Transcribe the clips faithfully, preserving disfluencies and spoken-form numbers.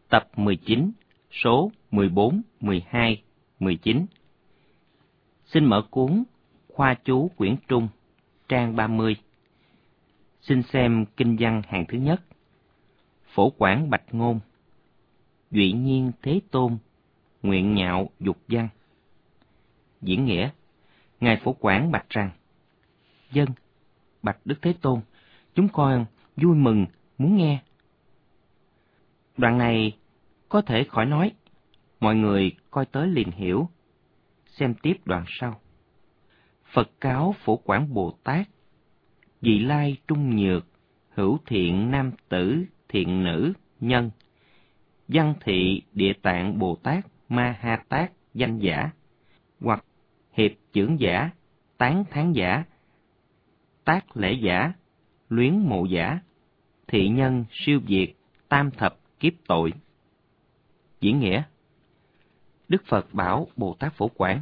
tập mười chín, số mười bốn, mười hai, mười chín. Xin mở cuốn Khoa chú quyển Trung, trang ba mươi. Xin xem kinh văn hàng thứ nhất. Phổ Quảng bạch ngôn. Duy nhiên Thế Tôn, nguyện nhạo dục văn. Diễn nghĩa. Ngài Phổ Quảng bạch rằng: Dân, bạch Đức Thế Tôn, chúng con vui mừng muốn nghe. Đoạn này có thể khỏi nói, mọi người coi tới liền hiểu. Xem tiếp đoạn sau. Phật cáo Phổ Quảng Bồ Tát: Vị lai trung nhược, hữu thiện nam tử, thiện nữ, nhân. Văn thị Địa Tạng Bồ Tát Ma Ha Tát danh giả, hoặc hiệp chưởng giả, tán thán giả, tác lễ giả, luyến mộ giả, thị nhân siêu việt, tam thập kiếp tội. Diễn nghĩa. Đức Phật bảo Bồ Tát Phổ Quảng: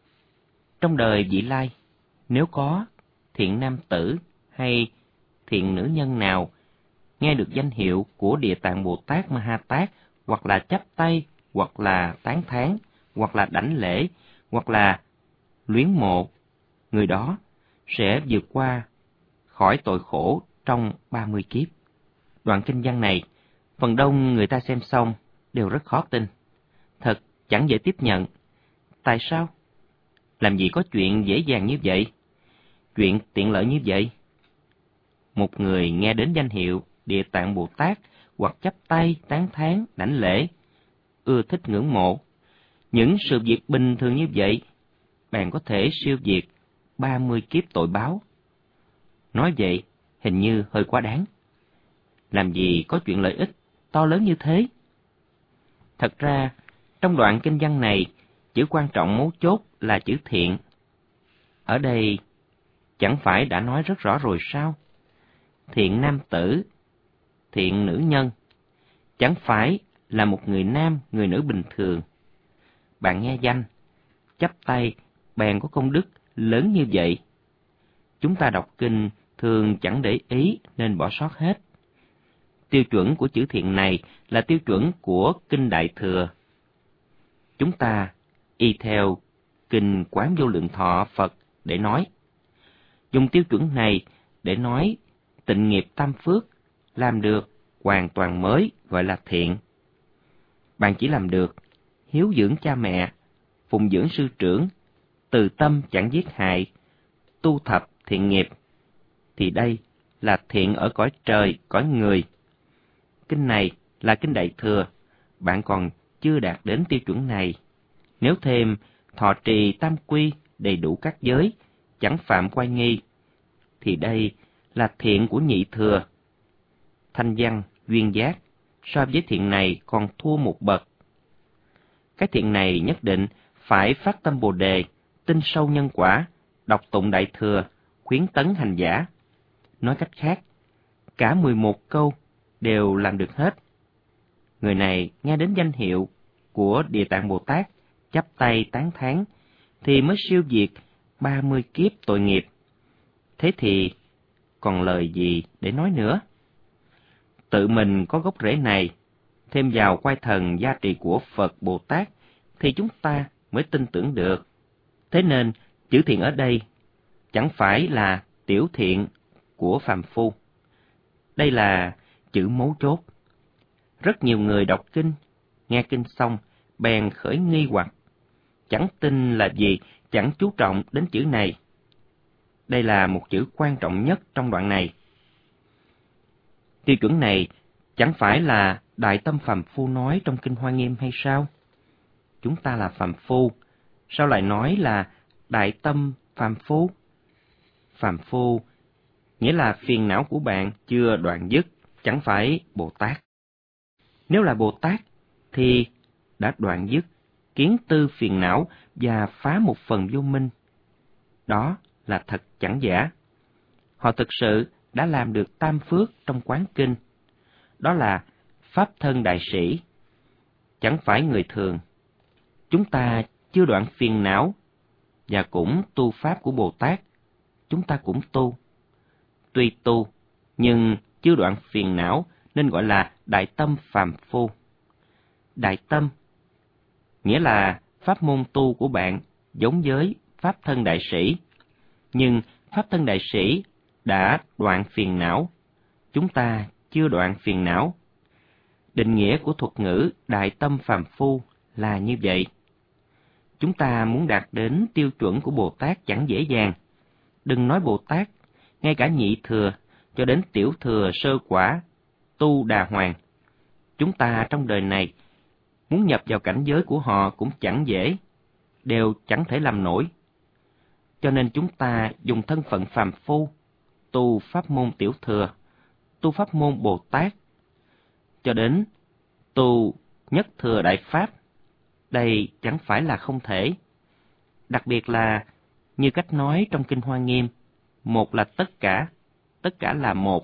Trong đời vị lai, nếu có thiện nam tử hay thiện nữ nhân nào nghe được danh hiệu của Địa Tạng Bồ Tát Ma Ha Tát, hoặc là chắp tay, hoặc là tán thán, hoặc là đảnh lễ, hoặc là luyến mộ, người đó sẽ vượt qua khỏi tội khổ trong ba mươi kiếp. Đoạn kinh văn này, phần đông người ta xem xong đều rất khó tin. Thật chẳng dễ tiếp nhận. Tại sao? Làm gì có chuyện dễ dàng như vậy? Chuyện tiện lợi như vậy? Một người nghe đến danh hiệu Địa Tạng Bồ Tát, hoặc chắp tay, tán thán, đảnh lễ, ưa thích ngưỡng mộ, những sự việc bình thường như vậy, bạn có thể siêu việt ba mươi kiếp tội báo. Nói vậy, hình như hơi quá đáng. Làm gì có chuyện lợi ích to lớn như thế? Thật ra, trong đoạn kinh văn này, chữ quan trọng mấu chốt là chữ thiện. Ở đây, chẳng phải đã nói rất rõ rồi sao? Thiện nam tử, thiện nữ nhân, chẳng phải là một người nam, người nữ bình thường. Bạn nghe danh, chắp tay, bèn có công đức lớn như vậy. Chúng ta đọc kinh thường chẳng để ý nên bỏ sót hết. Tiêu chuẩn của chữ thiện này là tiêu chuẩn của Kinh Đại Thừa. Chúng ta y theo Kinh Quán Vô Lượng Thọ Phật để nói. Dùng tiêu chuẩn này để nói tịnh nghiệp tam phước làm được hoàn toàn mới gọi là thiện. Bạn chỉ làm được hiếu dưỡng cha mẹ, phụng dưỡng sư trưởng, từ tâm chẳng giết hại, tu thập thiện nghiệp, thì đây là thiện ở cõi trời, cõi người. Kinh này là Kinh Đại Thừa, bạn còn chưa đạt đến tiêu chuẩn này. Nếu thêm thọ trì tam quy đầy đủ các giới, chẳng phạm oai nghi, thì đây là thiện của nhị thừa. Thanh văn, duyên giác, so với thiện này còn thua một bậc. Cái thiện này nhất định phải phát tâm Bồ Đề, tin sâu nhân quả, đọc tụng Đại Thừa, khuyến tấn hành giả. Nói cách khác, cả mười một câu đều làm được hết. Người này nghe đến danh hiệu của Địa Tạng Bồ Tát, chắp tay tán thán, thì mới siêu việt ba mươi kiếp tội nghiệp. Thế thì còn lời gì để nói nữa? Tự mình có gốc rễ này, thêm vào quay thần gia trì của Phật Bồ Tát, thì chúng ta mới tin tưởng được. Thế nên, chữ thiện ở đây chẳng phải là tiểu thiện của phàm phu. Đây là chữ mấu chốt. Rất nhiều người đọc kinh, nghe kinh xong, bèn khởi nghi hoặc. Chẳng tin là gì, chẳng chú trọng đến chữ này. Đây là một chữ quan trọng nhất trong đoạn này. Tiêu chuẩn này chẳng phải là Đại Tâm phàm phu nói trong Kinh Hoa Nghiêm hay sao? Chúng ta là phàm phu, sao lại nói là Đại Tâm phàm phu? Phàm phu nghĩa là phiền não của bạn chưa đoạn dứt, chẳng phải Bồ Tát. Nếu là Bồ Tát thì đã đoạn dứt kiến tư phiền não và phá một phần vô minh. Đó là thật chẳng giả. Họ thực sự đã làm được tam phước trong quán kinh. Đó là pháp thân đại sĩ, chẳng phải người thường. Chúng ta chưa đoạn phiền não và cũng tu pháp của Bồ Tát. Chúng ta cũng tu. Tuy tu, nhưng chưa đoạn phiền não nên gọi là Đại Tâm phàm phu. đại tâm, nghĩa là pháp môn tu của bạn giống với pháp thân đại sĩ, nhưng pháp thân đại sĩ đã đoạn phiền não, chúng ta chưa đoạn phiền não. Định nghĩa của thuật ngữ đại tâm phàm phu là như vậy. Chúng ta muốn đạt đến tiêu chuẩn của Bồ Tát chẳng dễ dàng. Đừng nói Bồ Tát, ngay cả nhị thừa cho đến tiểu thừa sơ quả, tu đà hoàng, chúng ta trong đời này muốn nhập vào cảnh giới của họ cũng chẳng dễ, đều chẳng thể làm nổi. Cho nên chúng ta dùng thân phận phàm phu, tu pháp môn tiểu thừa, tu pháp môn Bồ Tát, cho đến tu nhất thừa đại pháp. Đây chẳng phải là không thể. Đặc biệt là, như cách nói trong Kinh Hoa Nghiêm, một là tất cả, tất cả là một.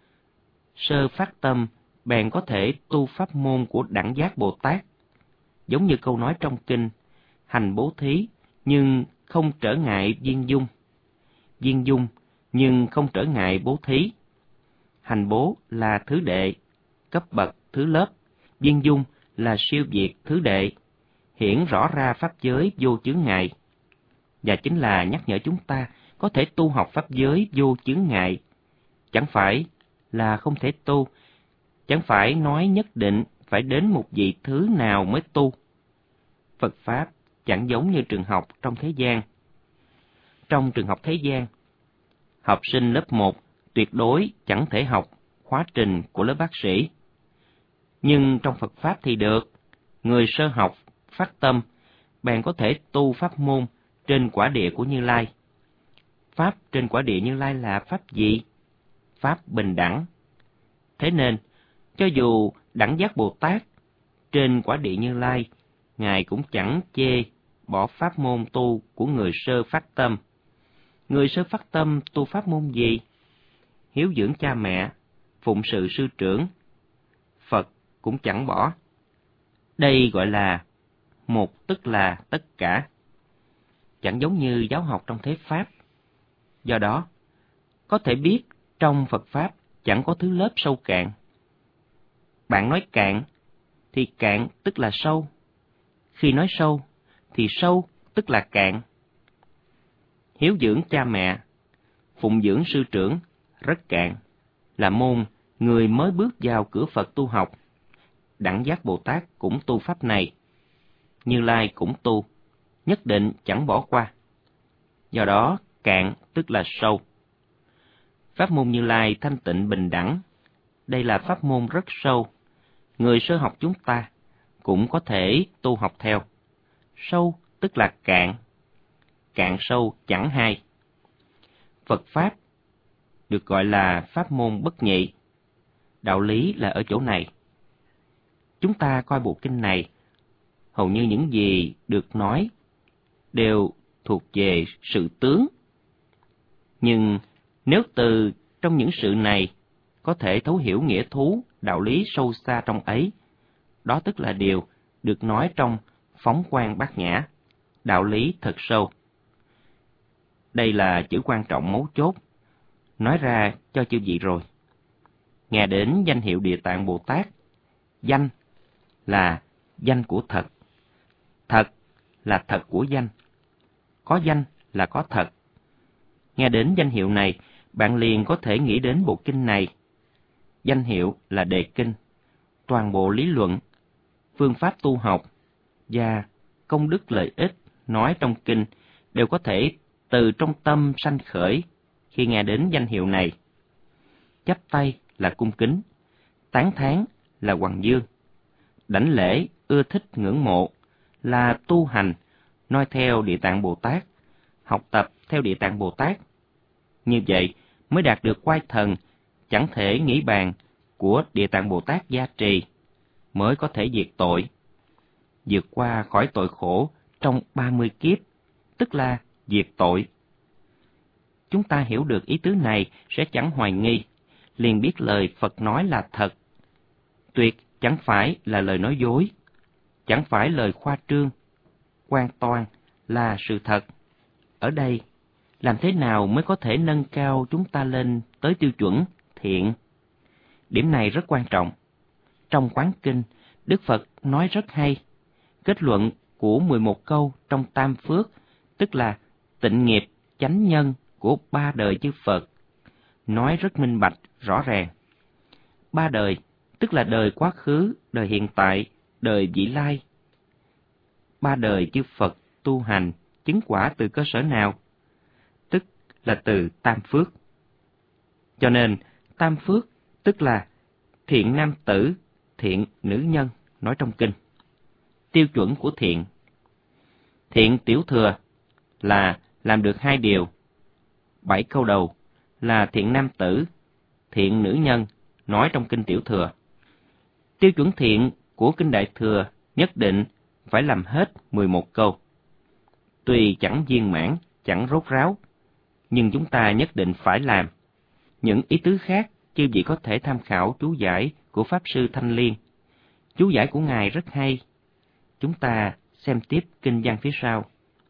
Sơ phát tâm bèn có thể tu pháp môn của đẳng giác Bồ Tát. Giống như câu nói trong Kinh, hành bố thí nhưng không trở ngại viên dung, viên dung nhưng không trở ngại bố thí. Hành bố là thứ đệ, cấp bậc thứ lớp, viên dung là siêu việt thứ đệ, hiển rõ ra pháp giới vô chướng ngại. Và chính là nhắc nhở chúng ta có thể tu học pháp giới vô chướng ngại, chẳng phải là không thể tu, chẳng phải nói nhất định phải đến một vị thứ nào mới tu. Phật Pháp chẳng giống như trường học trong thế gian. Trong trường học thế gian, học sinh lớp một tuyệt đối chẳng thể học khóa trình của lớp bác sĩ. Nhưng trong Phật Pháp thì được, người sơ học, phát tâm, bèn có thể tu pháp môn trên quả địa của Như Lai. Pháp trên quả địa Như Lai là pháp gì? Pháp bình đẳng. Thế nên, cho dù đẳng giác Bồ Tát trên quả địa Như Lai, Ngài cũng chẳng chê bỏ pháp môn tu của người sơ phát tâm. Người sơ phát tâm tu pháp môn gì? Hiếu dưỡng cha mẹ, phụng sự sư trưởng, Phật cũng chẳng bỏ. Đây gọi là một tức là tất cả, chẳng giống như giáo học trong thế Pháp. Do đó, có thể biết trong Phật Pháp chẳng có thứ lớp sâu cạn. Bạn nói cạn, thì cạn tức là sâu. Khi nói sâu, thì sâu tức là cạn. Hiếu dưỡng cha mẹ, phụng dưỡng sư trưởng, rất cạn, là môn người mới bước vào cửa Phật tu học. Đẳng giác Bồ Tát cũng tu pháp này, Như Lai cũng tu, nhất định chẳng bỏ qua. Do đó, cạn tức là sâu. Pháp môn Như Lai thanh tịnh bình đẳng, đây là pháp môn rất sâu. Người sơ học chúng ta cũng có thể tu học theo. Sâu tức là cạn, cạn sâu chẳng hai. Phật Pháp được gọi là pháp môn bất nhị. Đạo lý là ở chỗ này. Chúng ta coi bộ kinh này, hầu như những gì được nói đều thuộc về sự tướng. Nhưng nếu từ trong những sự này có thể thấu hiểu nghĩa thú, đạo lý sâu xa trong ấy, đó tức là điều được nói trong Phóng Quang Bát Nhã, đạo lý thật sâu. Đây là chữ quan trọng mấu chốt, nói ra cho chư vị rồi. Nghe đến danh hiệu Địa Tạng Bồ Tát, danh là danh của thật, thật là thật của danh, có danh là có thật. Nghe đến danh hiệu này, bạn liền có thể nghĩ đến bộ kinh này. Danh hiệu là đề kinh, toàn bộ lý luận, phương pháp tu học và công đức lợi ích nói trong kinh đều có thể từ trong tâm sanh khởi khi nghe đến danh hiệu này. Chắp tay là cung kính, tán thán là hoằng dương, đảnh lễ ưa thích ngưỡng mộ là tu hành, noi theo Địa Tạng Bồ Tát, học tập theo Địa Tạng Bồ Tát. Như vậy mới đạt được oai thần chẳng thể nghĩ bàn của Địa Tạng Bồ Tát gia trì, mới có thể diệt tội, vượt qua khỏi tội khổ trong ba mươi kiếp, tức là diệt tội. Chúng ta hiểu được ý tứ này sẽ chẳng hoài nghi, liền biết lời Phật nói là thật. Tuyệt chẳng phải là lời nói dối, chẳng phải lời khoa trương, hoàn toàn là sự thật. Ở đây, làm thế nào mới có thể nâng cao chúng ta lên tới tiêu chuẩn thiện? Điểm này rất quan trọng. Trong Quán Kinh Đức Phật nói rất hay. Kết luận của mười một câu trong Tam Phước, tức là tịnh nghiệp, chánh nhân của ba đời chư Phật, nói rất minh bạch, rõ ràng. Ba đời, tức là đời quá khứ, đời hiện tại, đời vị lai. Ba đời chư Phật tu hành, chứng quả từ cơ sở nào? Tức là từ Tam Phước. Cho nên, Tam Phước tức là thiện nam tử, thiện nữ nhân, nói trong kinh. Tiêu chuẩn của thiện. Thiện tiểu thừa là làm được hai điều. Bảy câu đầu là thiện nam tử, thiện nữ nhân, nói trong kinh tiểu thừa. Tiêu chuẩn thiện của kinh đại thừa nhất định phải làm hết mười một câu. Tuy chẳng viên mãn, chẳng rốt ráo, nhưng chúng ta nhất định phải làm. Những ý tứ khác, chư vị có thể tham khảo chú giải của Pháp Sư Thanh Liên. Chú giải của Ngài rất hay. Chúng ta xem tiếp kinh văn phía sau.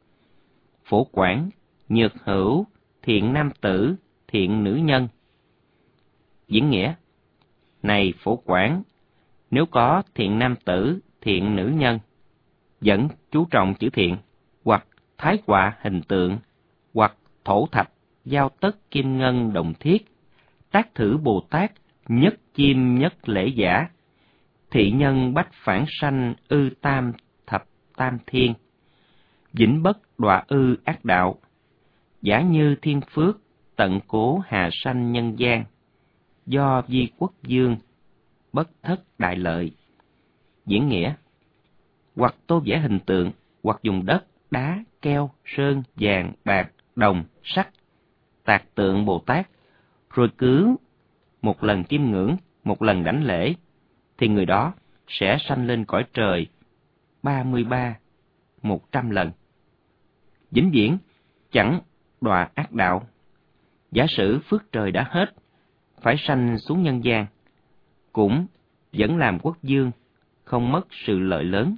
Phổ Quảng, nhược hữu, thiện nam tử, thiện nữ nhân. Diễn nghĩa: này Phổ Quảng, nếu có thiện nam tử, thiện nữ nhân, vẫn chú trọng chữ thiện, hoặc thái họa hình tượng, hoặc thổ thạch, giao tất kim ngân đồng thiết, tác thử Bồ Tát, nhất chim nhất lễ giả, thị nhân bách phản sanh ư tam thập tam thiên, vĩnh bất đọa ư ác đạo, giả như thiên phước, tận cố hà sanh nhân gian, do vi quốc dương, bất thất đại lợi. Diễn nghĩa: hoặc tô vẽ hình tượng, hoặc dùng đất, đá, keo, sơn, vàng, bạc, đồng, sắt, tạc tượng Bồ Tát, rồi cứ một lần chiêm ngưỡng, một lần đảnh lễ, thì người đó sẽ sanh lên cõi trời ba mươi ba, một trăm lần. Vĩnh viễn chẳng đọa ác đạo. Giả sử phước trời đã hết, phải sanh xuống nhân gian, cũng vẫn làm quốc dương, không mất sự lợi lớn.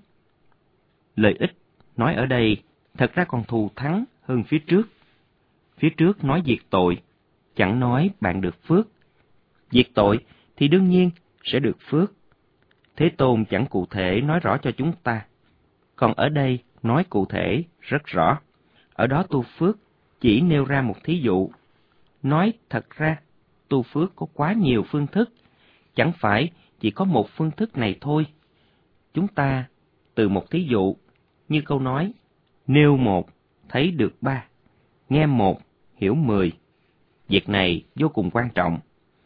Lợi ích nói ở đây thật ra còn thù thắng hơn phía trước. Phía trước nói diệt tội, chẳng nói bạn được phước. Diệt tội thì đương nhiên sẽ được phước. Thế Tôn chẳng cụ thể nói rõ cho chúng ta. Còn ở đây nói cụ thể rất rõ. Ở đó tu phước chỉ nêu ra một thí dụ. Nói thật ra, tu phước có quá nhiều phương thức, chẳng phải chỉ có một phương thức này thôi. Chúng ta từ một thí dụ, như câu nói, nêu một, thấy được ba, nghe một, hiểu mười. Việc này vô cùng quan trọng.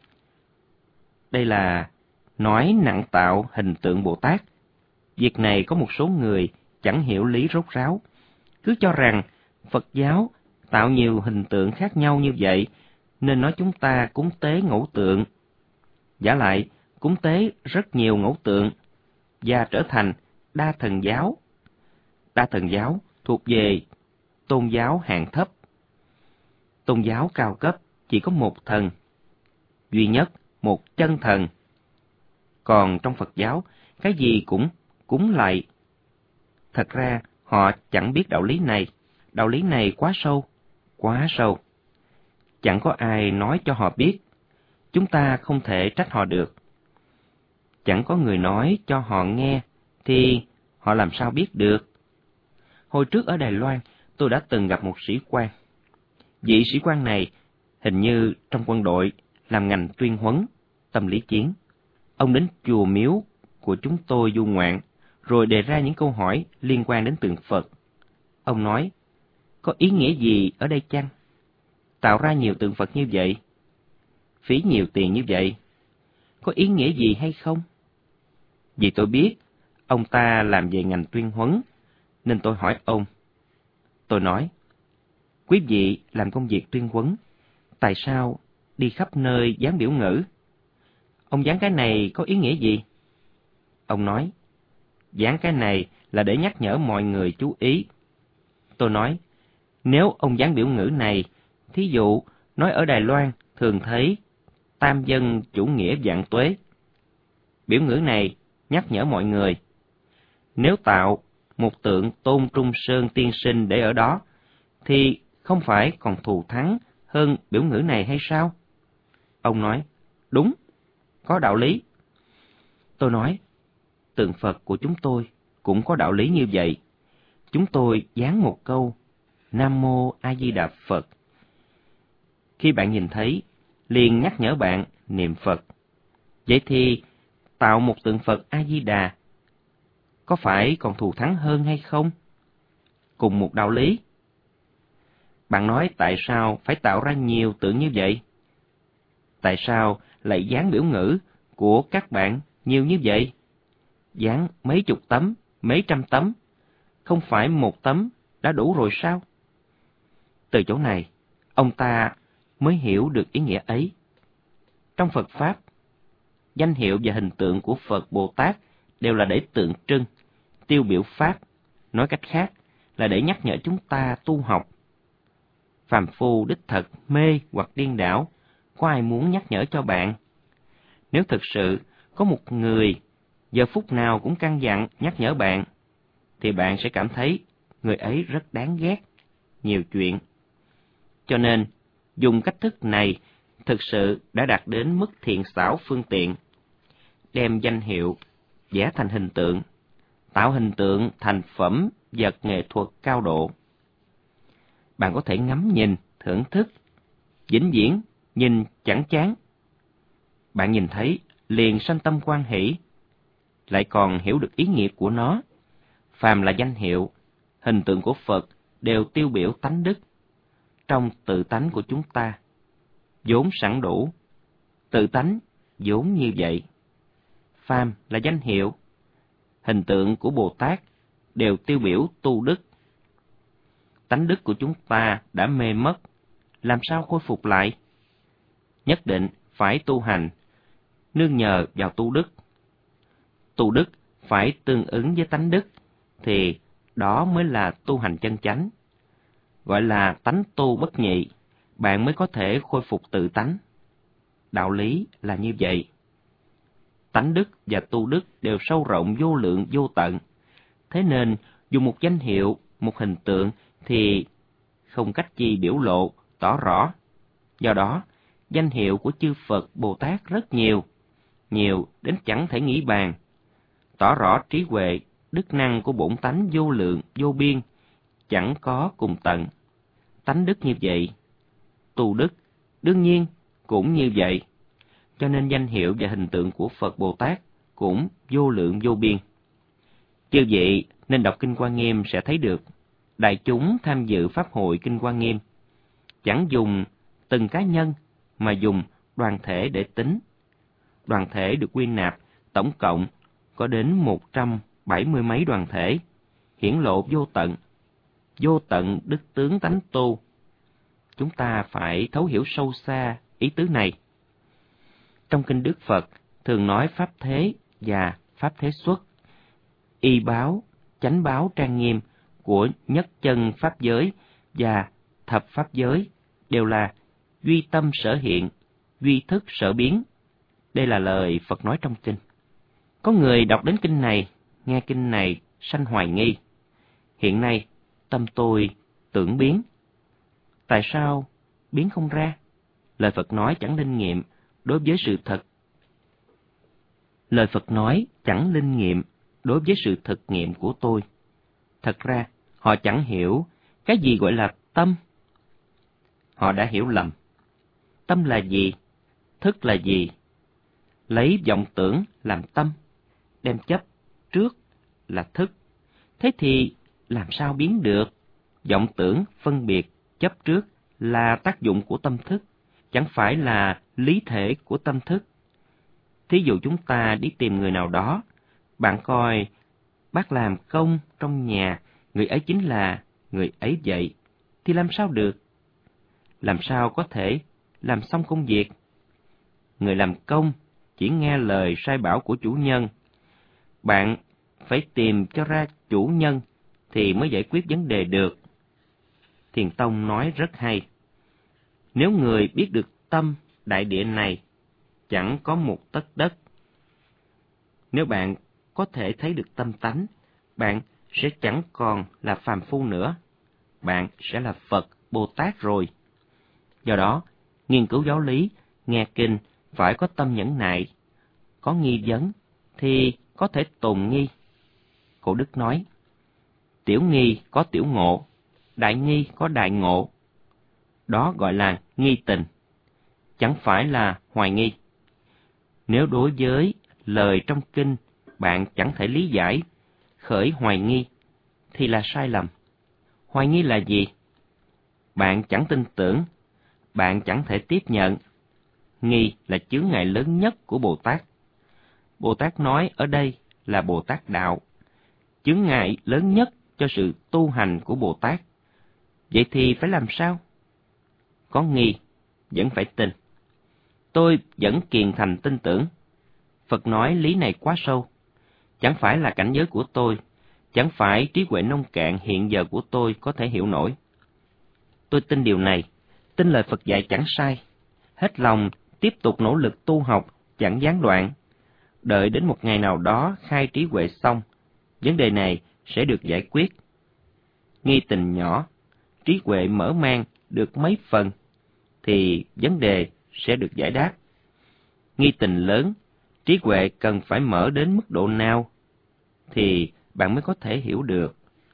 Đây là nói nặng tạo hình tượng Bồ Tát. Việc này có một số người chẳng hiểu lý rốt ráo, cứ cho rằng Phật giáo tạo nhiều hình tượng khác nhau như vậy, nên nói chúng ta cúng tế ngẫu tượng. Giả lại, cúng tế rất nhiều ngẫu tượng, và trở thành đa thần giáo. Đa thần giáo thuộc về tôn giáo hạng thấp. Tôn giáo cao cấp chỉ có một thần, duy nhất một chân thần. Còn trong Phật giáo, cái gì cũng cúng lạy. Thật ra, họ chẳng biết đạo lý này. Đạo lý này quá sâu, quá sâu. Chẳng có ai nói cho họ biết. Chúng ta không thể trách họ được. Chẳng có người nói cho họ nghe, thì họ làm sao biết được? Hồi trước ở Đài Loan, tôi đã từng gặp một sĩ quan. Vị sĩ quan này hình như trong quân đội làm ngành tuyên huấn, tâm lý chiến. Ông đến chùa miếu của chúng tôi du ngoạn, rồi đề ra những câu hỏi liên quan đến tượng Phật. Ông nói, có ý nghĩa gì ở đây chăng? Tạo ra nhiều tượng Phật như vậy, phí nhiều tiền như vậy, có ý nghĩa gì hay không? Vì tôi biết ông ta làm về ngành tuyên huấn, nên tôi hỏi ông. Tôi nói, quý vị làm công việc tuyên huấn, tại sao đi khắp nơi dán biểu ngữ? Ông dán cái này có ý nghĩa gì? Ông nói, dán cái này là để nhắc nhở mọi người chú ý. Tôi nói, nếu ông dán biểu ngữ này, thí dụ nói ở Đài Loan thường thấy tam dân chủ nghĩa vạn tuế. Biểu ngữ này nhắc nhở mọi người. Nếu tạo một tượng Tôn Trung Sơn tiên sinh để ở đó, thì không phải còn thù thắng hơn biểu ngữ này hay sao? Ông nói, đúng, có đạo lý. Tôi nói, tượng Phật của chúng tôi cũng có đạo lý như vậy. Chúng tôi dán một câu Nam Mô A Di Đà Phật. Khi bạn nhìn thấy, liền nhắc nhở bạn niệm Phật. Vậy thì tạo một tượng Phật A Di Đà có phải còn thù thắng hơn hay không? Cùng một đạo lý. Bạn nói tại sao phải tạo ra nhiều tượng như vậy? Tại sao lại dán biểu ngữ của các bạn nhiều như vậy? Dán mấy chục tấm, mấy trăm tấm, không phải một tấm đã đủ rồi sao? Từ chỗ này, ông ta mới hiểu được ý nghĩa ấy. Trong Phật Pháp, danh hiệu và hình tượng của Phật Bồ Tát đều là để tượng trưng, tiêu biểu Pháp, nói cách khác là để nhắc nhở chúng ta tu học. Phàm phu đích thật mê hoặc điên đảo, có ai muốn nhắc nhở cho bạn? Nếu thực sự có một người giờ phút nào cũng căn dặn nhắc nhở bạn, thì bạn sẽ cảm thấy người ấy rất đáng ghét, nhiều chuyện. Cho nên, dùng cách thức này thực sự đã đạt đến mức thiện xảo phương tiện. Đem danh hiệu vẽ thành hình tượng, tạo hình tượng thành phẩm vật nghệ thuật cao độ. Bạn có thể ngắm nhìn, thưởng thức, vĩnh viễn nhìn chẳng chán. Bạn nhìn thấy liền sanh tâm hoan hỷ, lại còn hiểu được ý nghĩa của nó. Phàm là danh hiệu, hình tượng của Phật đều tiêu biểu tánh đức. Trong tự tánh của chúng ta, vốn sẵn đủ, tự tánh vốn như vậy. Phàm là danh hiệu, hình tượng của Bồ Tát đều tiêu biểu tu đức. Tánh đức của chúng ta đã mê mất, làm sao khôi phục lại? Nhất định phải tu hành, nương nhờ vào tu đức. Tu đức phải tương ứng với tánh đức, thì đó mới là tu hành chân chánh. Gọi là tánh tu bất nhị, bạn mới có thể khôi phục tự tánh. Đạo lý là như vậy. Tánh đức và tu đức đều sâu rộng vô lượng vô tận. Thế nên, dùng một danh hiệu, một hình tượng thì không cách gì biểu lộ, tỏ rõ. Do đó, danh hiệu của chư Phật Bồ Tát rất nhiều, nhiều đến chẳng thể nghĩ bàn, tỏ rõ trí huệ, đức năng của bổn tánh vô lượng, vô biên, chẳng có cùng tận. Tánh đức như vậy, tu đức đương nhiên cũng như vậy. Cho nên danh hiệu và hình tượng của Phật Bồ Tát cũng vô lượng vô biên. Chư vị nên đọc Kinh Hoa Nghiêm sẽ thấy được, đại chúng tham dự Pháp hội Kinh Hoa Nghiêm, chẳng dùng từng cá nhân mà dùng đoàn thể để tính. Đoàn thể được quy nạp tổng cộng có đến một trăm bảy mươi mấy đoàn thể, hiển lộ vô tận, vô tận đức tướng tánh tu. Chúng ta phải thấu hiểu sâu xa ý tứ này. Trong kinh Đức Phật thường nói pháp thế và pháp thế xuất, y báo, chánh báo trang nghiêm của nhất chân pháp giới và thập pháp giới đều là duy tâm sở hiện, duy thức sở biến. Đây là lời Phật nói trong kinh. Có người đọc đến kinh này, nghe kinh này sanh hoài nghi. Hiện nay, tâm tôi tưởng biến. Tại sao biến không ra? Lời Phật nói chẳng linh nghiệm đối với sự thật. Lời Phật nói chẳng linh nghiệm đối với sự thực nghiệm của tôi. Thật ra, họ chẳng hiểu cái gì gọi là tâm. Họ đã hiểu lầm. Tâm là gì? Thức là gì? Lấy vọng tưởng làm tâm, đem chấp trước là thức. Thế thì làm sao biến được? Vọng tưởng, phân biệt, chấp trước là tác dụng của tâm thức, chẳng phải là lý thể của tâm thức. Thí dụ chúng ta đi tìm người nào đó, bạn coi bác làm công trong nhà, người ấy chính là người ấy vậy, thì làm sao được? Làm sao có thể làm xong công việc? Người làm công chỉ nghe lời sai bảo của chủ nhân. Bạn phải tìm cho ra chủ nhân thì mới giải quyết vấn đề được. Thiền Tông nói rất hay. Nếu người biết được tâm đại địa này chẳng có một tấc đất. Nếu bạn có thể thấy được tâm tánh, bạn sẽ chẳng còn là phàm phu nữa. Bạn sẽ là Phật, Bồ Tát rồi. Do đó, nghiên cứu giáo lý, nghe kinh phải có tâm nhẫn nại. Có nghi vấn thì có thể tồn nghi. Cổ đức nói, tiểu nghi có tiểu ngộ, đại nghi có đại ngộ. Đó gọi là nghi tình, chẳng phải là hoài nghi. Nếu đối với lời trong kinh bạn chẳng thể lý giải, khởi hoài nghi, thì là sai lầm. Hoài nghi là gì? Bạn chẳng tin tưởng, bạn chẳng thể tiếp nhận. Nghi là chướng ngại lớn nhất của Bồ Tát. Bồ Tát nói ở đây là Bồ Tát đạo, chướng ngại lớn nhất cho sự tu hành của Bồ Tát. Vậy thì phải làm sao? Có nghi, vẫn phải tin. Tôi vẫn kiền thành tin tưởng. Phật nói lý này quá sâu. Chẳng phải là cảnh giới của tôi, chẳng phải trí huệ nông cạn hiện giờ của tôi có thể hiểu nổi. Tôi tin điều này, tin lời Phật dạy chẳng sai. Hết lòng tiếp tục nỗ lực tu học, chẳng gián đoạn. Đợi đến một ngày nào đó khai trí huệ xong, vấn đề này sẽ được giải quyết. Nghi tình nhỏ, trí huệ mở mang được mấy phần, thì vấn đề sẽ được giải đáp. Nghi tình lớn, trí huệ cần phải mở đến mức độ nào, thì bạn mới có thể hiểu được.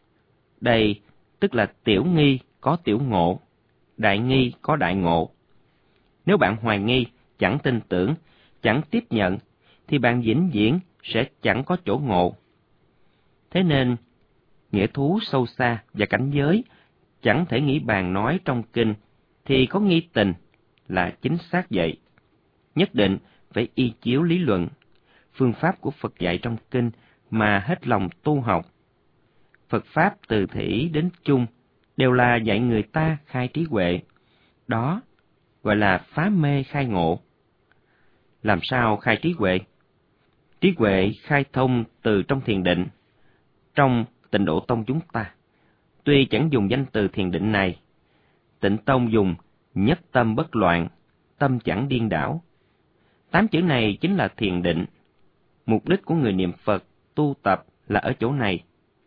Đây tức là tiểu nghi có tiểu ngộ, đại nghi có đại ngộ. Nếu bạn hoài nghi, chẳng tin tưởng, chẳng tiếp nhận, thì bạn vĩnh viễn sẽ chẳng có chỗ ngộ. Thế nên, nghĩa thú sâu xa và cảnh giới chẳng thể nghĩ bàn nói trong kinh, thì có nghi tình là chính xác vậy. Nhất định phải y chiếu lý luận, phương pháp của Phật dạy trong kinh mà hết lòng tu học. Phật Pháp từ thỉ đến chung đều là dạy người ta khai trí huệ. Đó gọi là phá mê khai ngộ. Làm sao khai trí huệ? Trí huệ khai thông từ trong thiền định. Trong Tịnh Độ Tông chúng ta, tuy chẳng dùng danh từ thiền định này, Tịnh Tông dùng nhất tâm bất loạn, tâm chẳng điên đảo. Tám chữ này chính là thiền định. Mục đích của người niệm Phật tu tập là ở chỗ này.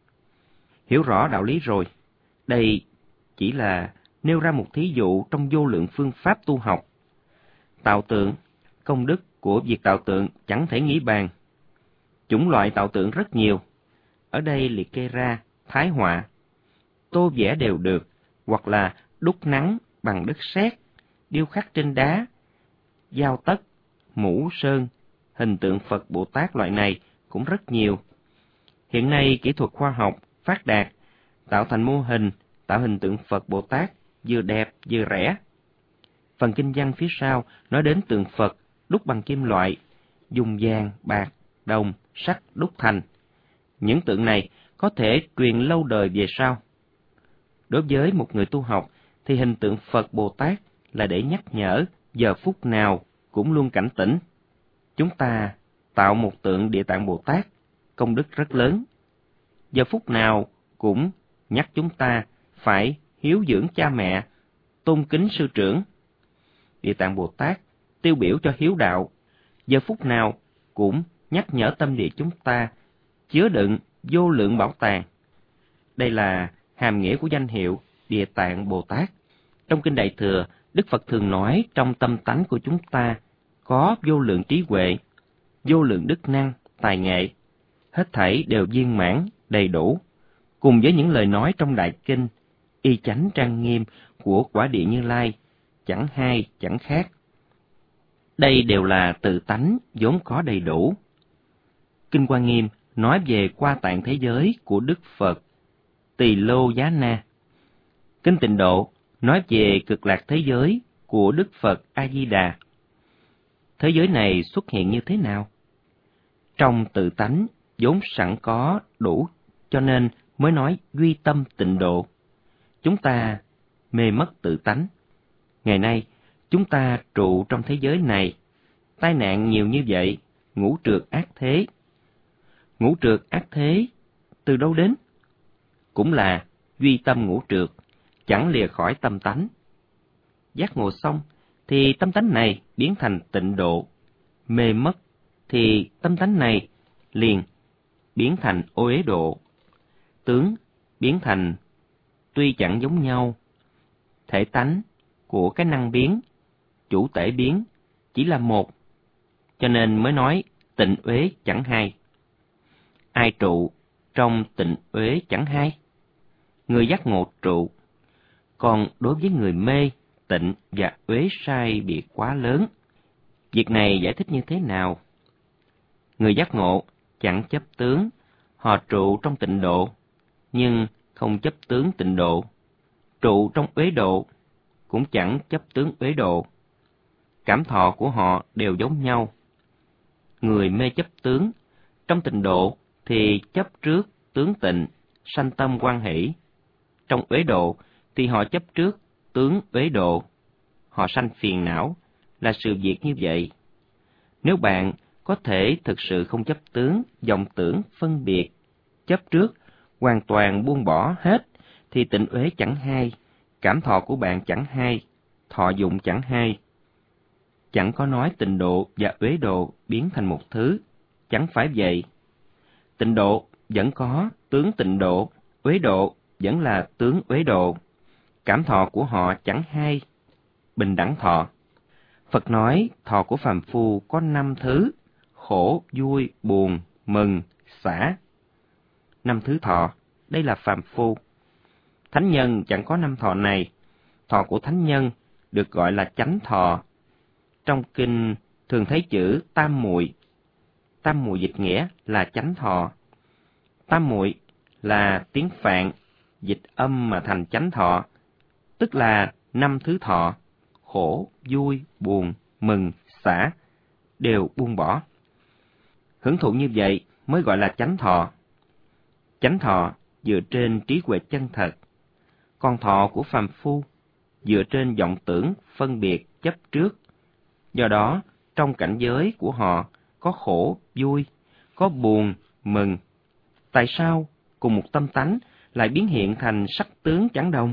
Hiểu rõ đạo lý rồi, đây chỉ là nêu ra một thí dụ trong vô lượng phương pháp tu học. Tạo tượng, công đức của việc tạo tượng chẳng thể nghĩ bàn. Chủng loại tạo tượng rất nhiều. Ở đây liệt kê ra thái họa, tô vẽ đều được, hoặc là đúc nắng bằng đất sét, điêu khắc trên đá, dao tất, mũ sơn, hình tượng Phật Bồ Tát loại này cũng rất nhiều. Hiện nay kỹ thuật khoa học phát đạt, tạo thành mô hình, tạo hình tượng Phật Bồ Tát vừa đẹp vừa rẻ. Phần kinh văn phía sau nói đến tượng Phật đúc bằng kim loại, dùng vàng, bạc, đồng, sắt đúc thành. Những tượng này có thể truyền lâu đời về sau. Đối với một người tu học thì hình tượng Phật Bồ Tát là để nhắc nhở giờ phút nào cũng luôn cảnh tỉnh. Chúng ta tạo một tượng Địa Tạng Bồ Tát, công đức rất lớn. Giờ phút nào cũng nhắc chúng ta phải hiếu dưỡng cha mẹ, tôn kính sư trưởng. Địa Tạng Bồ Tát tiêu biểu cho hiếu đạo, giờ phút nào cũng nhắc nhở tâm địa chúng ta chứa đựng vô lượng bảo tàng. Đây là hàm nghĩa của danh hiệu Địa Tạng Bồ Tát. Trong Kinh Đại Thừa, Đức Phật thường nói trong tâm tánh của chúng ta có vô lượng trí huệ, vô lượng đức năng, tài nghệ, hết thảy đều viên mãn, đầy đủ, cùng với những lời nói trong Đại Kinh, y chánh trang nghiêm của quả địa Như Lai, chẳng hai chẳng khác. Đây đều là tự tánh vốn có đầy đủ. Kinh Hoa Nghiêm nói về qua tạng thế giới của Đức Phật Tỳ Lô Giá Na. Kinh Tịnh Độ nói về cực lạc thế giới của Đức Phật A Di Đà. Thế giới này xuất hiện như thế nào? Trong tự tánh vốn sẵn có đủ, cho nên mới nói duy tâm tịnh độ. Chúng ta mê mất tự tánh. Ngày nay chúng ta trụ trong thế giới này, tai nạn nhiều như vậy, ngũ trược ác thế. Ngũ trược ác thế từ đâu đến? Cũng là duy tâm ngũ trược, chẳng lìa khỏi tâm tánh. Giác ngộ xong thì tâm tánh này biến thành tịnh độ, mê mất thì tâm tánh này liền biến thành ô uế độ. Tướng biến thành tuy chẳng giống nhau, thể tánh của cái năng biến, chủ thể biến chỉ là một, cho nên mới nói tịnh uế chẳng hai. Ai trụ trong tịnh uế chẳng hay? Người giác ngộ trụ. Còn đối với người mê, tịnh và uế sai biệt quá lớn. Việc này giải thích như thế nào? Người giác ngộ chẳng chấp tướng, họ trụ trong tịnh độ, nhưng không chấp tướng tịnh độ. Trụ trong uế độ, cũng chẳng chấp tướng uế độ. Cảm thọ của họ đều giống nhau. Người mê chấp tướng, trong tịnh độ thì chấp trước tướng tịnh, sanh tâm hoan hỷ. Trong uế độ thì họ chấp trước tướng uế độ, họ sanh phiền não, là sự việc như vậy. Nếu bạn có thể thực sự không chấp tướng, vọng tưởng, phân biệt, chấp trước, hoàn toàn buông bỏ hết, thì tịnh uế chẳng hay, cảm thọ của bạn chẳng hay, thọ dụng chẳng hay. Chẳng có nói tịnh độ và uế độ biến thành một thứ, chẳng phải vậy. Tịnh độ vẫn có tướng tịnh độ, uế độ vẫn là tướng uế độ. Cảm thọ của họ chẳng hay, bình đẳng thọ. Phật nói thọ của phàm phu có năm thứ: khổ, vui, buồn, mừng, xả. Năm thứ thọ, đây là phàm phu. Thánh nhân chẳng có năm thọ này. Thọ của thánh nhân được gọi là chánh thọ. Trong kinh thường thấy chữ tam muội. Tam muội dịch nghĩa là chánh thọ. Tam muội là tiếng Phạn, dịch âm mà thành chánh thọ, tức là năm thứ thọ: khổ, vui, buồn, mừng, xả, đều buông bỏ. Hưởng thụ như vậy mới gọi là chánh thọ. Chánh thọ dựa trên trí huệ chân thật, còn thọ của phàm phu dựa trên vọng tưởng, phân biệt, chấp trước. Do đó, trong cảnh giới của họ có khổ, vui, có buồn, mừng. Tại sao cùng một tâm tánh lại biến hiện thành sắc tướng chẳng đồng?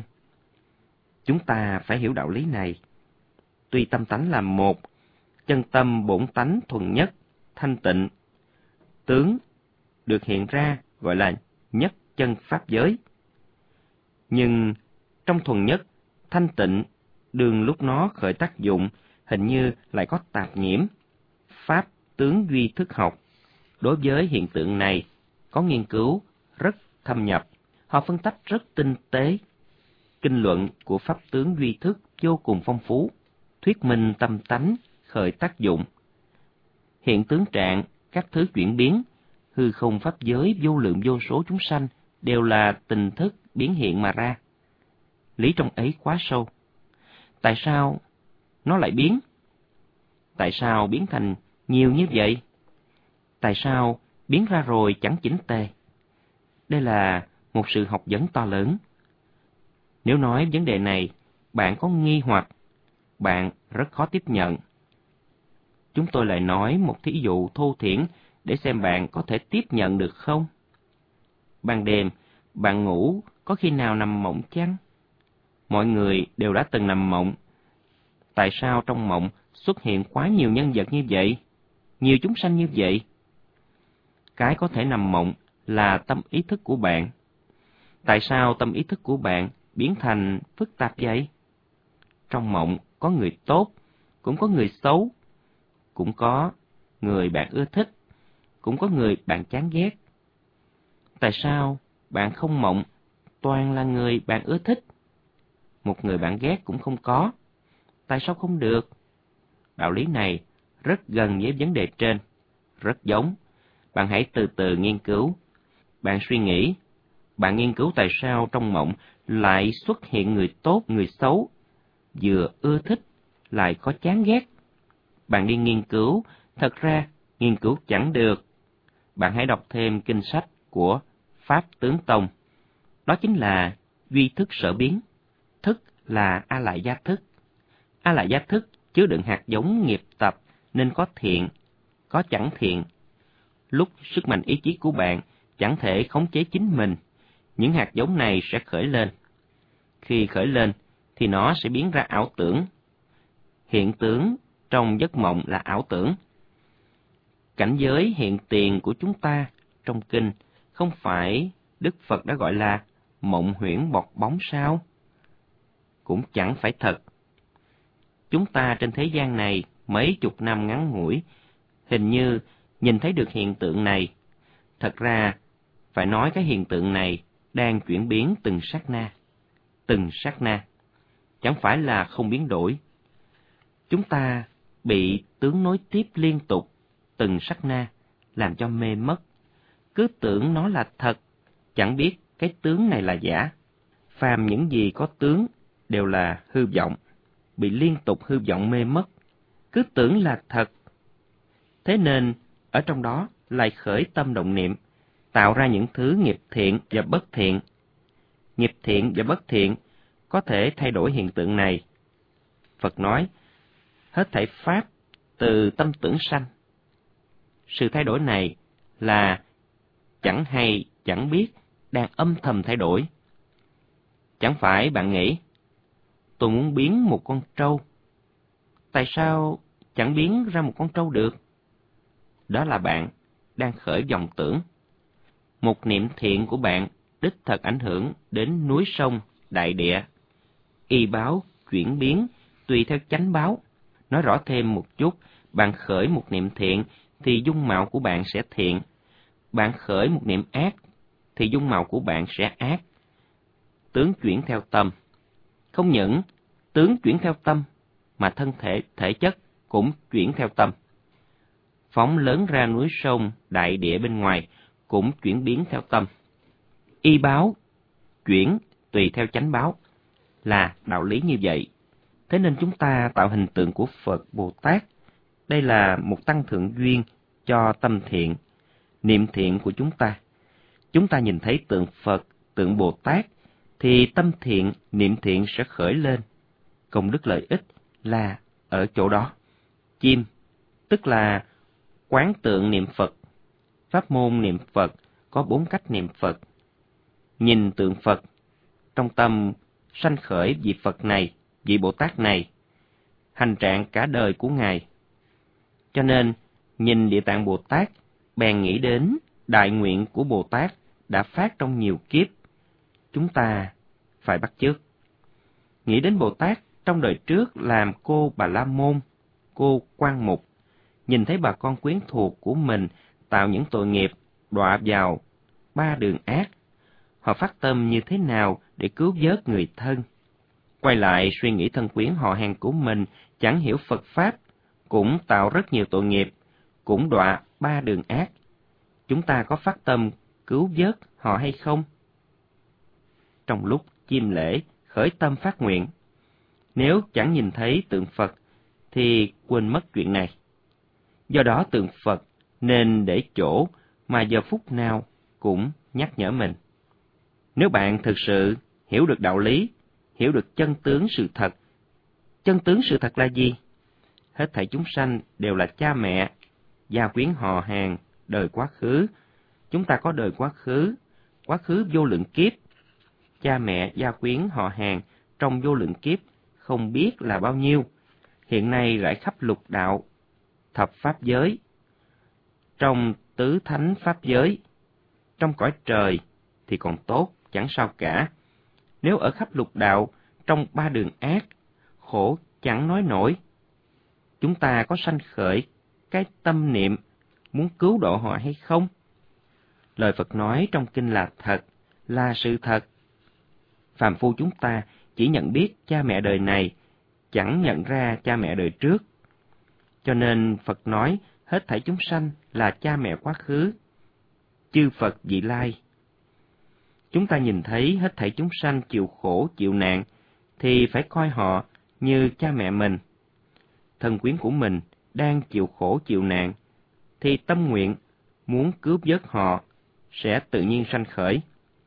Chúng ta phải hiểu đạo lý này. Tuy tâm tánh là một, chân tâm bổn tánh thuần nhất, thanh tịnh, tướng được hiện ra gọi là nhất chân pháp giới. Nhưng trong thuần nhất, thanh tịnh, đường lúc nó khởi tác dụng, hình như lại có tạp nhiễm. Pháp tướng duy thức học đối với hiện tượng này có nghiên cứu rất thâm nhập. Họ phân tách rất tinh tế. Kinh luận của pháp tướng duy thức vô cùng phong phú, thuyết minh tâm tánh khởi tác dụng. Hiện tướng trạng, các thứ chuyển biến, hư không pháp giới vô lượng vô số chúng sanh đều là tình thức biến hiện mà ra. Lý trong ấy quá sâu. Tại sao nó lại biến? Tại sao biến thành nhiều như vậy? Tại sao biến ra rồi chẳng chỉnh tề? Đây là một sự học vấn to lớn. Nếu nói vấn đề này, bạn có nghi hoặc, bạn rất khó tiếp nhận. Chúng tôi lại nói một thí dụ thô thiển để xem bạn có thể tiếp nhận được không. Ban đêm, bạn ngủ có khi nào nằm mộng chăng? Mọi người đều đã từng nằm mộng. Tại sao trong mộng xuất hiện quá nhiều nhân vật như vậy, nhiều chúng sanh như vậy? Cái có thể nằm mộng là tâm ý thức của bạn. Tại sao tâm ý thức của bạn biến thành phức tạp vậy? Trong mộng có người tốt, cũng có người xấu, cũng có người bạn ưa thích, cũng có người bạn chán ghét. Tại sao bạn không mộng toàn là người bạn ưa thích? Một người bạn ghét cũng không có. Tại sao không được? Đạo lý này rất gần với vấn đề trên, rất giống. Bạn hãy từ từ nghiên cứu. Bạn suy nghĩ, bạn nghiên cứu tại sao trong mộng lại xuất hiện người tốt, người xấu, vừa ưa thích, lại có chán ghét. Bạn đi nghiên cứu, thật ra nghiên cứu chẳng được. Bạn hãy đọc thêm kinh sách của Pháp Tướng Tông. Đó chính là duy thức sở biến. Thức là A Lại Gia Thức. A Lại Gia Thức chứa đựng hạt giống nghiệp tập nên có thiện, có chẳng thiện. Lúc sức mạnh ý chí của bạn chẳng thể khống chế chính mình, những hạt giống này sẽ khởi lên. Khi khởi lên thì nó sẽ biến ra ảo tưởng. Hiện tướng trong giấc mộng là ảo tưởng. Cảnh giới hiện tiền của chúng ta trong kinh không phải Đức Phật đã gọi là mộng huyễn bọt bóng sao? Cũng chẳng phải thật. Chúng ta trên thế gian này mấy chục năm ngắn ngủi, hình như nhìn thấy được hiện tượng này. Thật ra, phải nói cái hiện tượng này đang chuyển biến từng sát na, từng sát na, chẳng phải là không biến đổi. Chúng ta bị tướng nối tiếp liên tục, từng sát na, làm cho mê mất. Cứ tưởng nó là thật, chẳng biết cái tướng này là giả. Phàm những gì có tướng đều là hư vọng, bị liên tục hư vọng mê mất. Cứ tưởng là thật. Thế nên, ở trong đó lại khởi tâm động niệm, tạo ra những thứ nghiệp thiện và bất thiện. Nghiệp thiện và bất thiện có thể thay đổi hiện tượng này. Phật nói, hết thảy pháp từ tâm tưởng sanh. Sự thay đổi này là chẳng hay chẳng biết đang âm thầm thay đổi. Chẳng phải bạn nghĩ, tôi muốn biến một con trâu. Tại sao chẳng biến ra một con trâu được? Đó là bạn đang khởi vọng tưởng. Một niệm thiện của bạn đích thật ảnh hưởng đến núi sông, đại địa. Y báo, chuyển biến, tùy theo chánh báo. Nói rõ thêm một chút, bạn khởi một niệm thiện thì dung mạo của bạn sẽ thiện. Bạn khởi một niệm ác thì dung mạo của bạn sẽ ác. Tướng chuyển theo tâm. Không những tướng chuyển theo tâm, mà thân thể, thể chất cũng chuyển theo tâm. Phóng lớn ra núi sông, đại địa bên ngoài cũng chuyển biến theo tâm. Y báo, chuyển tùy theo chánh báo, là đạo lý như vậy. Thế nên chúng ta tạo hình tượng của Phật Bồ Tát. Đây là một tăng thượng duyên cho tâm thiện, niệm thiện của chúng ta. Chúng ta nhìn thấy tượng Phật, tượng Bồ Tát, thì tâm thiện, niệm thiện sẽ khởi lên. Công đức lợi ích là ở chỗ đó. Chim, tức là quán tượng niệm Phật. Pháp môn niệm Phật có bốn cách niệm Phật. Nhìn tượng Phật, trong tâm sanh khởi vị Phật này, vị Bồ Tát này, hành trạng cả đời của Ngài. Cho nên, nhìn Địa Tạng Bồ Tát, bèn nghĩ đến đại nguyện của Bồ Tát đã phát trong nhiều kiếp. Chúng ta phải bắt chước. Nghĩ đến Bồ Tát trong đời trước làm cô Bà La Môn, cô Quan Mục, nhìn thấy bà con quyến thuộc của mình tạo những tội nghiệp, đọa vào ba đường ác. Họ phát tâm như thế nào để cứu vớt người thân? Quay lại suy nghĩ thân quyến họ hàng của mình chẳng hiểu Phật Pháp, cũng tạo rất nhiều tội nghiệp, cũng đọa ba đường ác. Chúng ta có phát tâm cứu vớt họ hay không? Trong lúc chiêm lễ, khởi tâm phát nguyện, nếu chẳng nhìn thấy tượng Phật, thì quên mất chuyện này. Do đó tượng Phật nên để chỗ mà giờ phút nào cũng nhắc nhở mình. Nếu bạn thực sự hiểu được đạo lý, hiểu được chân tướng sự thật. Chân tướng sự thật là gì? Hết thảy chúng sanh đều là cha mẹ, gia quyến họ hàng, đời quá khứ. Chúng ta có đời quá khứ, quá khứ vô lượng kiếp. Cha mẹ, gia quyến họ hàng trong vô lượng kiếp không biết là bao nhiêu. Hiện nay rải khắp lục đạo, thập pháp giới, trong tứ thánh pháp giới, trong cõi trời thì còn tốt, chẳng sao cả. Nếu ở khắp lục đạo, trong ba đường ác, khổ chẳng nói nổi. Chúng ta có sanh khởi cái tâm niệm muốn cứu độ họ hay không? Lời Phật nói trong kinh là thật, là sự thật. Phàm phu chúng ta chỉ nhận biết cha mẹ đời này, chẳng nhận ra cha mẹ đời trước. Cho nên Phật nói hết thảy chúng sanh là cha mẹ quá khứ, chư Phật vị lai. Chúng ta nhìn thấy hết thảy chúng sanh chịu khổ, chịu nạn, thì phải coi họ như cha mẹ mình. Thân quyến của mình đang chịu khổ, chịu nạn, thì tâm nguyện muốn cứu vớt họ sẽ tự nhiên sanh khởi.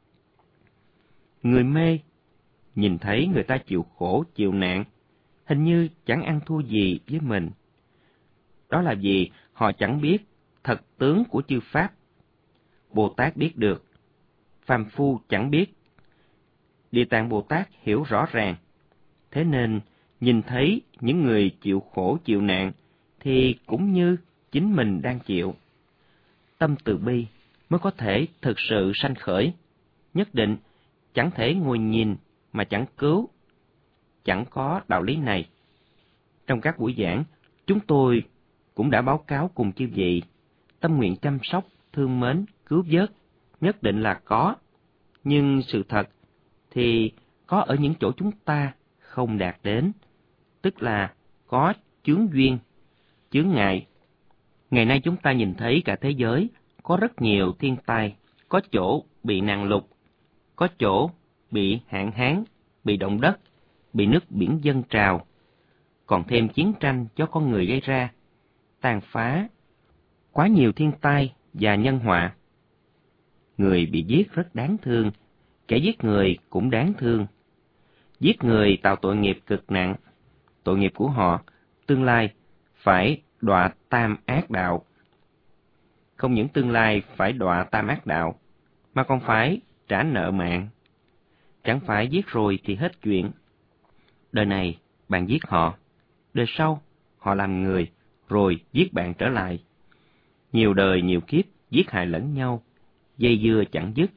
Người mê nhìn thấy người ta chịu khổ, chịu nạn, hình như chẳng ăn thua gì với mình. Đó là vì họ chẳng biết thật tướng của chư Pháp. Bồ Tát biết được, phàm phu chẳng biết. Địa Tạng Bồ Tát hiểu rõ ràng. Thế nên, nhìn thấy những người chịu khổ, chịu nạn, thì cũng như chính mình đang chịu. Tâm từ bi mới có thể thực sự sanh khởi. Nhất định chẳng thể ngồi nhìn mà chẳng cứu. Chẳng có đạo lý này. Trong các buổi giảng, chúng tôi cũng đã báo cáo cùng chư vị tâm nguyện chăm sóc, thương mến, cứu vớt nhất định là có, nhưng sự thật thì có ở những chỗ chúng ta không đạt đến, tức là có chướng duyên, chướng ngại. Ngày nay chúng ta nhìn thấy cả thế giới có rất nhiều thiên tai, có chỗ bị nạn lụt, có chỗ bị hạn hán, bị động đất, bị nước biển dâng trào, còn thêm chiến tranh do con người gây ra, tàn phá, quá nhiều thiên tai và nhân họa. Người bị giết rất đáng thương, kẻ giết người cũng đáng thương. Giết người tạo tội nghiệp cực nặng, tội nghiệp của họ tương lai phải đọa tam ác đạo. Không những tương lai phải đọa tam ác đạo, mà còn phải trả nợ mạng. Chẳng phải giết rồi thì hết chuyện. Đời này bạn giết họ, đời sau họ làm người, rồi giết bạn trở lại. Nhiều đời nhiều kiếp giết hại lẫn nhau, dây dưa chẳng dứt.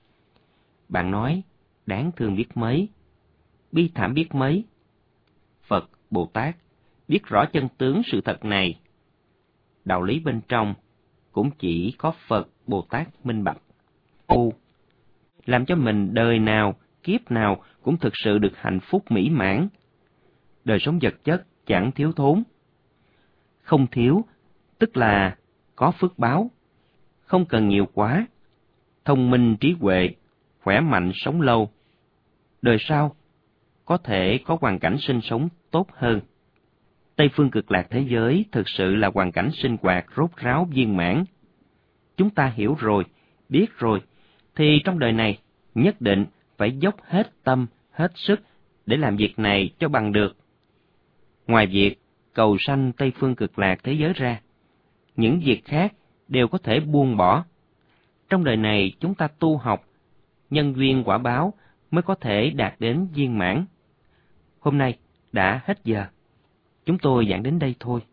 Bạn nói, đáng thương biết mấy, bi thảm biết mấy. Phật, Bồ Tát biết rõ chân tướng sự thật này. Đạo lý bên trong cũng chỉ có Phật, Bồ Tát minh bạch. U, làm cho mình đời nào, kiếp nào cũng thực sự được hạnh phúc mỹ mãn. Đời sống vật chất chẳng thiếu thốn. Không thiếu, tức là có phước báo, không cần nhiều quá, thông minh trí huệ, khỏe mạnh sống lâu. Đời sau có thể có hoàn cảnh sinh sống tốt hơn. Tây phương cực lạc thế giới thực sự là hoàn cảnh sinh hoạt rốt ráo viên mãn. Chúng ta hiểu rồi, biết rồi, thì trong đời này nhất định phải dốc hết tâm, hết sức để làm việc này cho bằng được. Ngoài việc cầu sanh Tây phương cực lạc thế giới ra, những việc khác đều có thể buông bỏ. Trong đời này chúng ta tu học, nhân duyên quả báo mới có thể đạt đến viên mãn. Hôm nay đã hết giờ, chúng tôi giảng đến đây thôi.